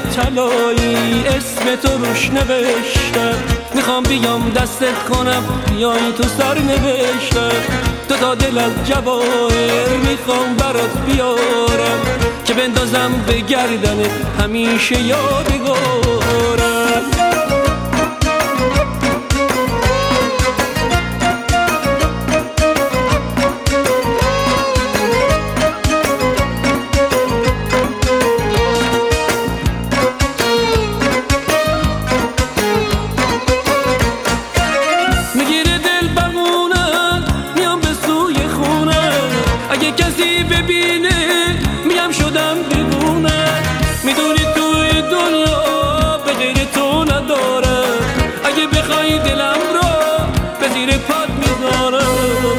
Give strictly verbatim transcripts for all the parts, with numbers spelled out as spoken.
طلایی اسم تو روش نوشتم، میخوام بیام دستت کنم بیای تو سر نوشتم. دو تا دل از جواهر میخوام برات بیارم که بندازم به گردنت همیشه یادگارم. اگه کسی ببینه میم شدم دیوونه، میدونی توی دنیا به غیر تو ندارم. اگه بخوای دلم رو به زیر پات میذارم.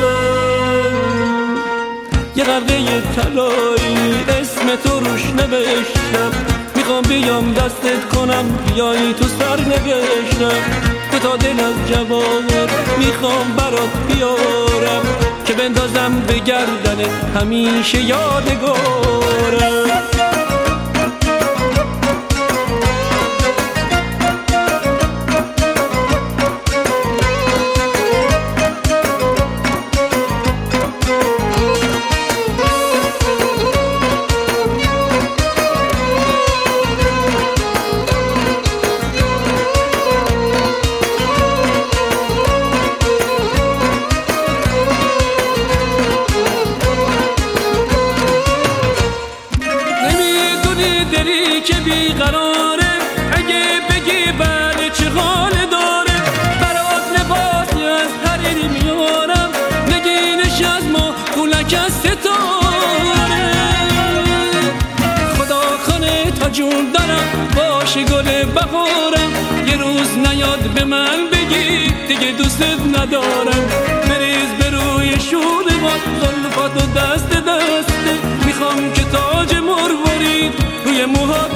یه غرقه طلایی اسم تو روش نوشتم، میخوام بیام دستت کنم بیای تو سر نوشتم. دو تا دل از جواهر میخوام برات بیارم که بندازم به گردنت همیشه یادگارم. دلی که بیقراره، اگه بگی بله چه حال داره. برات لباسی از حریری میارم، نگینش از ما پولک از ستاره. خدا خانه تا جون دارم باشه گل بهارم. یه روز نیاد به من بگی دیگه دوستت ندارم. بریز به روی شونه ما زلفات و دست دسته، میخوام که تاج مروارید روی موهات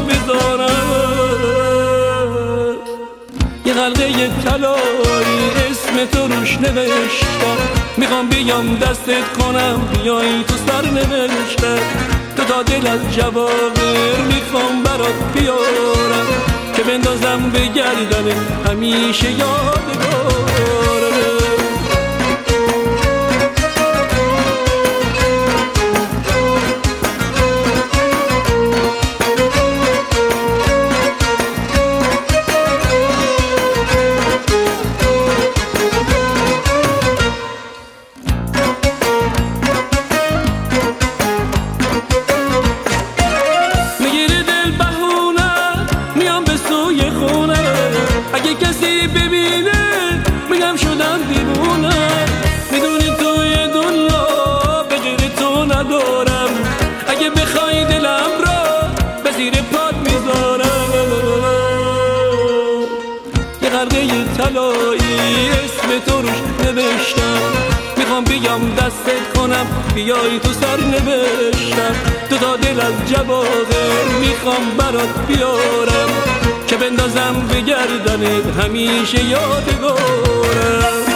بذارم. یه غرقه طلایی اسم تو روش نوشتم، میخوام بیام دستت کنم بیای تو سر نوشتم. دو تا دل از جواهر میخوام برات بیارم که بندازم به گردنت همیشه یادگارم. اگه کسی ببینه میگم شدم دیوونه، میدونی توی دنیا به غیر تو ندارم. اگه بخوای دلم را به زیر پات میذارم. یه غرقه طلایی اسم تو روش نوشتم، میخوام بیام دستت کنم بیای تو سر نوشتم. دو تا دل از جواهر میخوام برات بیارم که بندازم به گردنت همیشه یادگارم.